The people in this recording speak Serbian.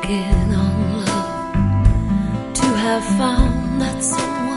walking on love, to have found that someone